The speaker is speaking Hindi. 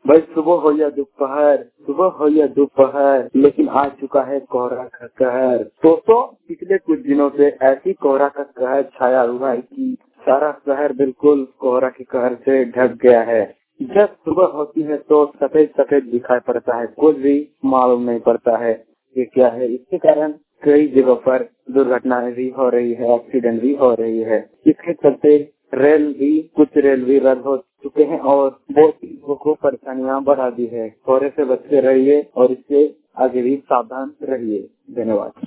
भाई सुबह हो या दोपहर, लेकिन आ चुका है कोहरा का कहर। दोस्तों, पिछले कुछ दिनों से ऐसी कोहरा का कहर छाया हुआ है कि सारा शहर बिल्कुल कोहरा के कहर से ढक गया है। जब सुबह होती है तो सफेद सफेद दिखाई पड़ता है, कुछ भी मालूम नहीं पड़ता है ये क्या है। इसके कारण कई जगहों पर दुर्घटनाएं भी हो रही है, एक्सीडेंट भी हो रही है। इसके चलते कुछ रेल भी रद्द हो चुके हैं और बहुत लोगों को परेशानियां बढ़ा दी है। कोहरे से बचते रहिए और इससे आगे भी सावधान रहिए। धन्यवाद।